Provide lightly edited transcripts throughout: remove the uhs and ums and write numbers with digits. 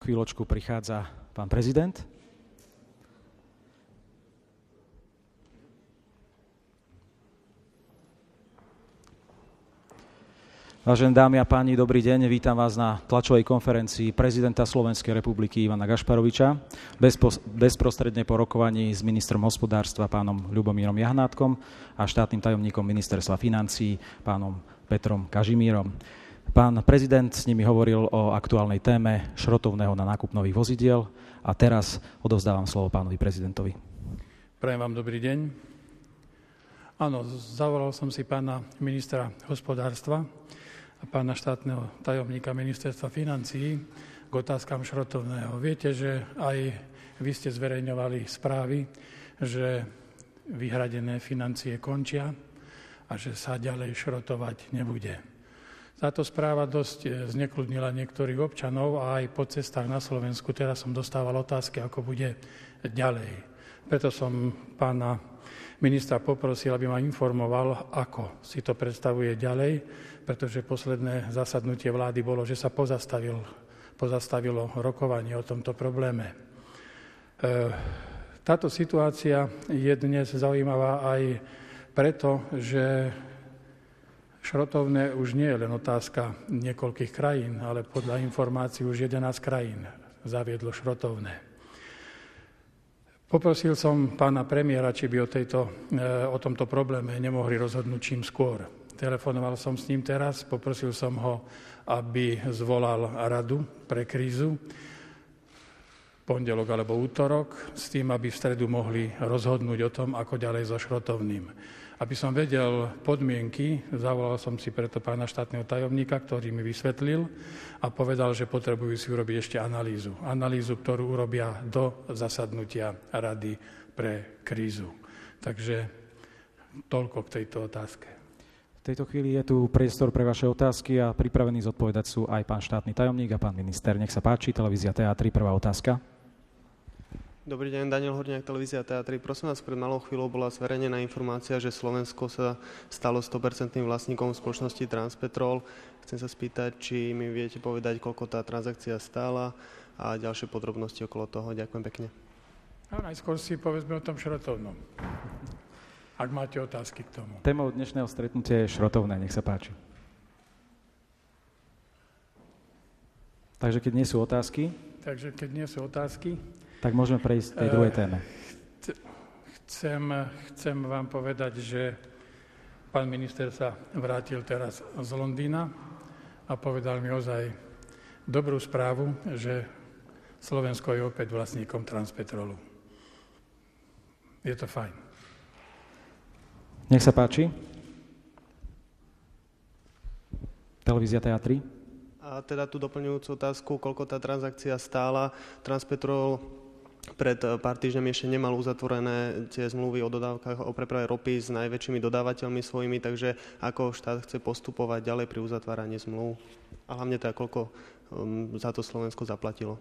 Chvíľočku prichádza pán prezident. Vážené dámy a páni, dobrý deň. Vítam vás na tlačovej konferencii prezidenta Slovenskej republiky Ivana Gašparoviča bezprostredne po rokovaní s ministrom hospodárstva pánom Ľubomírom Jahnátkom a štátnym tajomníkom ministerstva financií pánom Petrom Kažimírom. Pán prezident s nimi hovoril o aktuálnej téme šrotovného na nákup nových vozidiel a teraz odovzdávam slovo pánovi prezidentovi. Prajem vám dobrý deň. Áno, zavolal som si pána ministra hospodárstva a pána štátneho tajomníka ministerstva financií k otázkam šrotovného. Viete, že aj vy ste zverejňovali správy, že vyhradené financie končia a že sa ďalej šrotovať nebude. Táto správa dosť znekľudnila niektorých občanov a aj po cestách na Slovensku teraz som dostával otázky, ako bude ďalej. Preto som pána ministra poprosil, aby ma informoval, ako si to predstavuje ďalej, pretože posledné zasadnutie vlády bolo, že sa pozastavilo rokovanie o tomto probléme. Táto situácia je dnes zaujímavá aj preto, že šrotovné už nie je len otázka niekoľkých krajín, ale podľa informácií už 11 krajín zaviedlo šrotovné. Poprosil som pána premiéra, či by o tomto probléme nemohli rozhodnúť čím skôr. Telefonoval som s ním teraz, poprosil som ho, aby zvolal radu pre krízu pondelok alebo útorok, s tým, aby v stredu mohli rozhodnúť o tom, ako ďalej so šrotovným. Aby som vedel podmienky, zavolal som si preto pána štátneho tajomníka, ktorý mi vysvetlil a povedal, že potrebujú si urobiť ešte analýzu. Analýzu, ktorú urobia do zasadnutia Rady pre krízu. Takže toľko k tejto otázke. V tejto chvíli je tu priestor pre vaše otázky a pripravení zodpovedať sú aj pán štátny tajomník a pán minister. Nech sa páči, televízia TA3, prvá otázka. Dobrý deň, Daniel Horniak, televízia TA3. Prosím vás, pred malou chvíľou bola zverejnená informácia, že Slovensko sa stalo 100% vlastníkom spoločnosti Transpetrol. Chcem sa spýtať, či mi viete povedať, koľko tá transakcia stála a ďalšie podrobnosti okolo toho. Ďakujem pekne. A najskôr si povedzme o tom šrotovnom. Ak máte otázky k tomu. Témou dnešného stretnutia je šrotovné, nech sa páči. Takže keď nie sú otázky, tak môžeme prejsť k tej druhej téme. Chcem vám povedať, že pán minister sa vrátil teraz z Londýna a povedal mi ozaj dobrú správu, že Slovensko je opäť vlastníkom Transpetrolu. Je to fajn. Nech sa páči. Televízia TA3. A teda tú doplňujúcu otázku, koľko tá transakcia stála. Transpetrol pred pár týždňami ešte nemal uzatvorené tie zmluvy o dodávkach, o preprave ropy s najväčšími dodávateľmi svojimi, takže ako štát chce postupovať ďalej pri uzatváraní zmluv? A hlavne teda, koľko za to Slovensko zaplatilo?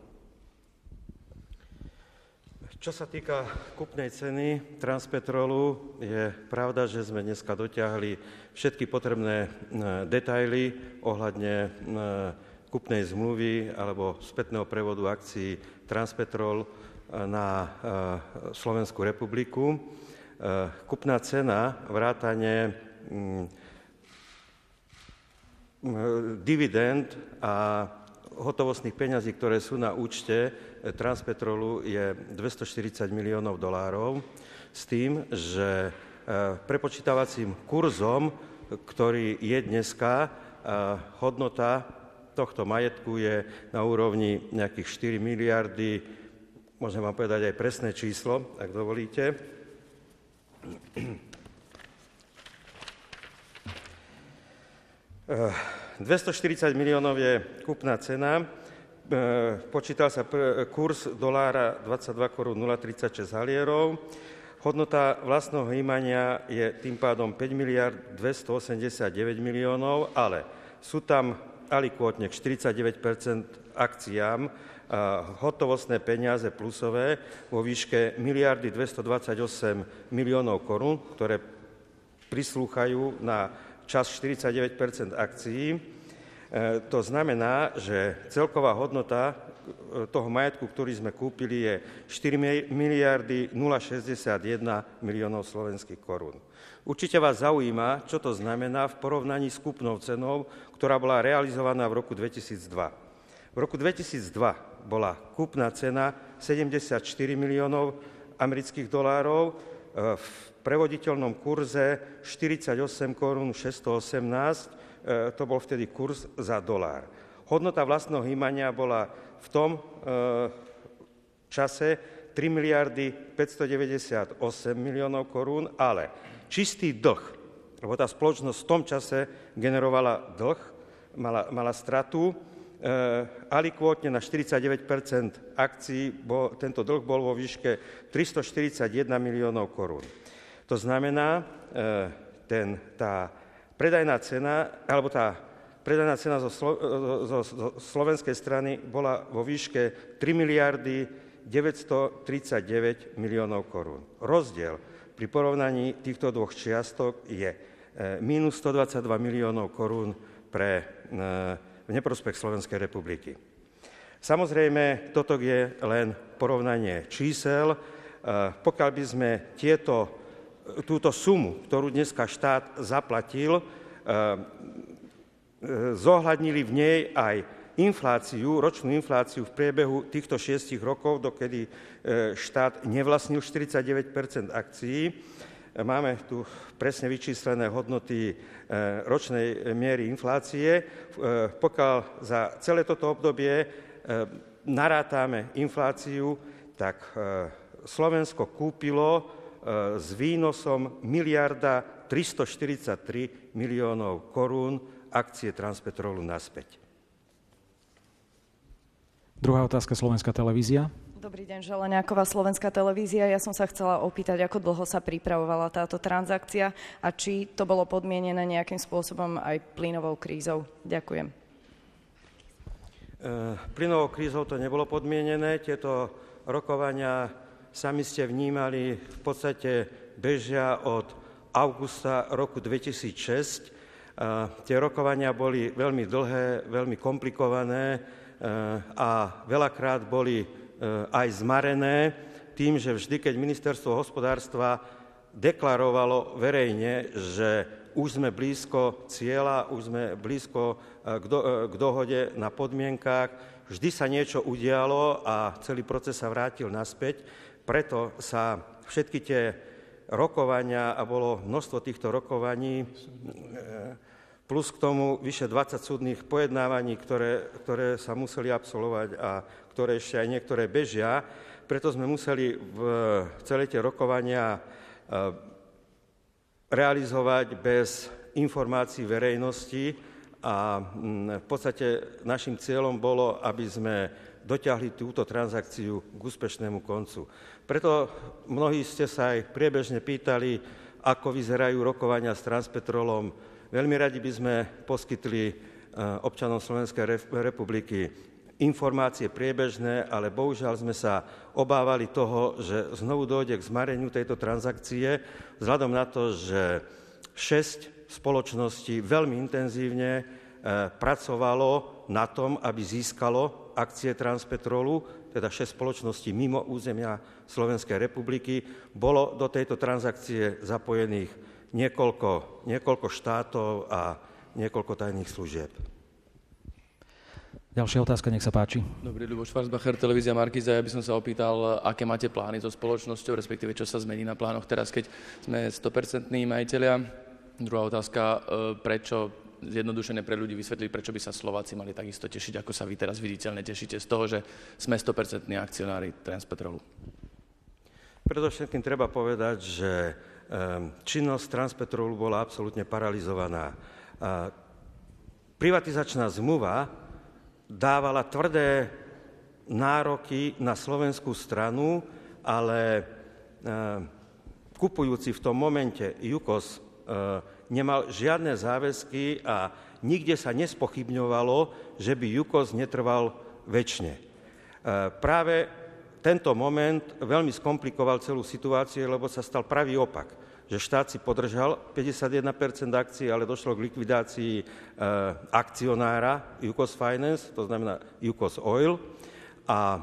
Čo sa týka kúpnej ceny Transpetrolu, je pravda, že sme dneska dotiahli všetky potrebné detaily ohľadne kúpnej zmluvy alebo spätného prevodu akcií Transpetrol na Slovenskú republiku. Kúpna cena, vrátane dividend a hotovostných peňazí, ktoré sú na účte Transpetrolu, je $240 miliónov, s tým, že prepočítavacím kurzom, ktorý je dneska, hodnota tohto majetku je na úrovni nejakých 4 miliardy, môžem vám povedať aj presné číslo, ak dovolíte. $240 miliónov je kúpna cena. Počítal sa kurz dolára 22 korún 036 halierov. Hodnota vlastného imania je tým pádom 5 miliard 289 miliónov, ale sú tam alikvótne k 49% akciám hotovostné peniaze plusové vo výške 1 miliardy 228 miliónov korún, ktoré prislúchajú na čas 49% akcií. To znamená, že celková hodnota toho majetku, ktorý sme kúpili, je 4 miliardy 061 miliónov slovenských korún. Určite vás zaujíma, čo to znamená v porovnaní s kúpnou cenou, ktorá bola realizovaná v roku 2002. V roku 2002 bola kúpna cena 74 miliónov amerických dolárov, v prevoditeľnom kurze 48 korún 618, to bol vtedy kurz za dolár. Hodnota vlastného imania bola v tom čase 3 miliardy 598 miliónov korún, ale čistý dlh, lebo tá spoločnosť v tom čase generovala dlh, mala stratu, alikvótne na 49% akcií, tento dlh bol vo výške 341 miliónov korún. To znamená, tá predajná cena, alebo tá predajná cena zo slovenskej strany bola vo výške 3 miliardy 939 miliónov korún. Rozdiel pri porovnaní týchto dvoch čiastok je minus 122 miliónov korún v neprospech Slovenskej republiky. Samozrejme, toto je len porovnanie čísel. Pokiaľ by sme túto sumu, ktorú dneska štát zaplatil, zohľadnili v nej aj ročnú infláciu v priebehu týchto 6 rokov, dokedy štát nevlastnil 49% akcií. Máme tu presne vyčíslené hodnoty ročnej miery inflácie. Pokiaľ za celé toto obdobie narátame infláciu, tak Slovensko kúpilo s výnosom 1 343 miliónov korún akcie Transpetrolu naspäť. Druhá otázka, Slovenská televízia. Dobrý deň, Želeňáková, Slovenská televízia. Ja som sa chcela opýtať, ako dlho sa pripravovala táto transakcia a či to bolo podmienené nejakým spôsobom aj plynovou krízou. Ďakujem. Plynovou krízou to nebolo podmienené. Tieto rokovania sami ste vnímali, v podstate bežia od augusta roku 2006. Tie rokovania boli veľmi dlhé, veľmi komplikované a veľakrát boli aj zmarené tým, že vždy, keď ministerstvo hospodárstva deklarovalo verejne, že už sme blízko cieľa, už sme blízko k dohode na podmienkách, vždy sa niečo udialo a celý proces sa vrátil naspäť. Preto sa všetky tie rokovania, a bolo množstvo týchto rokovaní, plus k tomu vyše 20 súdnych pojednávaní, ktoré sa museli absolvovať a ktoré ešte aj niektoré bežia. Preto sme museli celé tie rokovania realizovať bez informácií verejnosti a v podstate našim cieľom bolo, aby sme dotiahli túto transakciu k úspešnému koncu. Preto mnohí ste sa aj priebežne pýtali, ako vyzerajú rokovania s Transpetrolom. Veľmi radi by sme poskytli občanom Slovenskej republiky informácie priebežné, ale bohužiaľ sme sa obávali toho, že znovu dojde k zmareniu tejto transakcie, vzhľadom na to, že 6 spoločností veľmi intenzívne pracovalo na tom, aby získalo akcie Transpetrolu, teda 6 spoločností mimo územia Slovenskej republiky. Bolo do tejto transakcie zapojených niekoľko štátov a niekoľko tajných služieb. Ďalšia otázka, nech sa páči. Dobrý, Ľuboš Schwarzbacher, televízia Markíza. Ja by som sa opýtal, aké máte plány so spoločnosťou, respektíve čo sa zmení na plánoch teraz, keď sme 100% majiteľia. Druhá otázka, prečo, zjednodušene pre ľudí vysvetliť, prečo by sa Slováci mali takisto tešiť, ako sa vy teraz viditeľne tešíte z toho, že sme 100% akcionári Transpetrolu. Predovšetkým treba povedať, že činnosť Transpetrolu bola absolútne paralizovaná. Privatizačná zmluva dávala tvrdé nároky na slovenskú stranu, ale kupujúci v tom momente Jukos nemal žiadne záväzky a nikde sa nespochybňovalo, že by Jukos netrval večne. Práve tento moment veľmi skomplikoval celú situáciu, lebo sa stal pravý opak, že štát si podržal 51% akcií, ale došlo k likvidácii akcionára Jukos Finance, to znamená Jukos Oil, A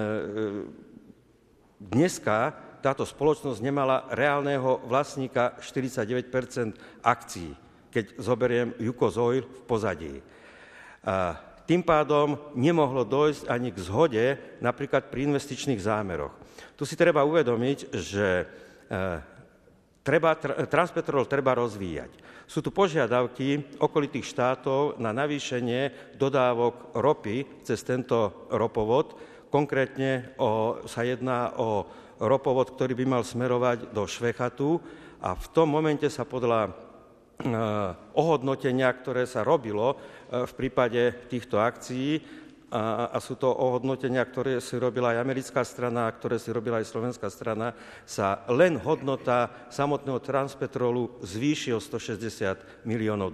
dneska táto spoločnosť nemala reálneho vlastníka 49% akcií, keď zoberiem Yukos Oil v pozadí. Tým pádom nemohlo dojsť ani k zhode napríklad pri investičných zámeroch. Tu si treba uvedomiť, že Transpetrol treba rozvíjať. Sú tu požiadavky okolitých štátov na navýšenie dodávok ropy cez tento ropovod. Konkrétne sa jedná o ropovod, ktorý by mal smerovať do Švechatu a v tom momente sa podľa ohodnotenia, ktoré sa robilo v prípade týchto akcií, a sú to ohodnotenia, ktoré si robila aj americká strana, ktoré si robila aj slovenská strana, sa len hodnota samotného Transpetrolu zvýši o $160 miliónov.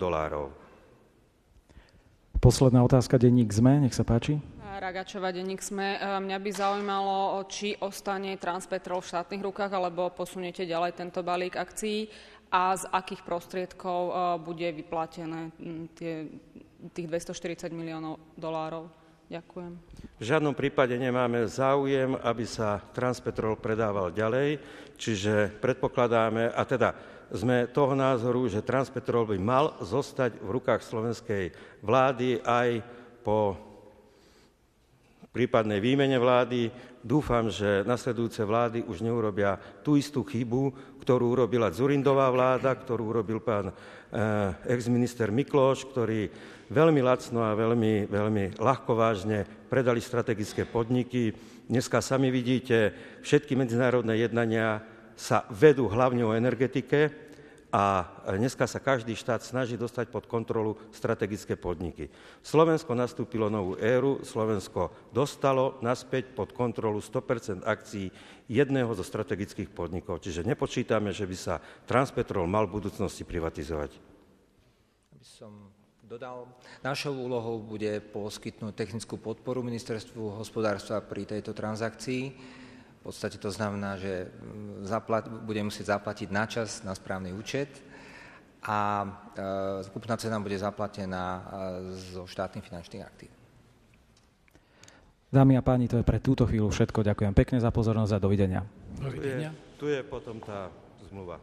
Posledná otázka, denník SME, nech sa páči. Ragačová, denník SME. Mňa by zaujímalo, či ostane Transpetrol v štátnych rukách, alebo posuniete ďalej tento balík akcií a z akých prostriedkov bude vyplatené tých $240 miliónov. Ďakujem. V žiadnom prípade nemáme záujem, aby sa Transpetrol predával ďalej, čiže predpokladáme, a teda sme toho názoru, že Transpetrol by mal zostať v rukách slovenskej vlády aj po prípadnej výmene vlády. Dúfam, že nasledujúce vlády už neurobia tú istú chybu, ktorú urobila Dzurindová vláda, ktorú urobil pán ex-minister Mikloš, ktorý veľmi lacno a veľmi ľahkovážne predali strategické podniky. Dneska sami vidíte, všetky medzinárodné jednania sa vedú hlavne o energetike a dneska sa každý štát snaží dostať pod kontrolu strategické podniky. Slovensko nastúpilo novú éru, Slovensko dostalo naspäť pod kontrolu 100% akcií jedného zo strategických podnikov. Čiže nepočítame, že by sa Transpetrol mal v budúcnosti privatizovať. Aby som dodal, našou úlohou bude poskytnúť technickú podporu Ministerstvu hospodárstva pri tejto transakcii. V podstate to znamená, že bude musieť zaplatiť na čas na správny účet a kúpna cena bude zaplatená zo štátnych finančných aktív. Dámy a páni, to je pre túto chvíľu všetko. Ďakujem pekne za pozornosť a dovidenia. Dovidenia. Tu je potom tá zmluva.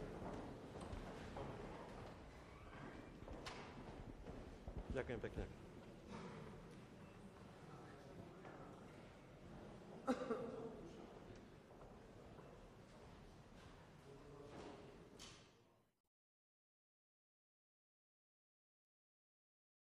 Ďakujem pekne.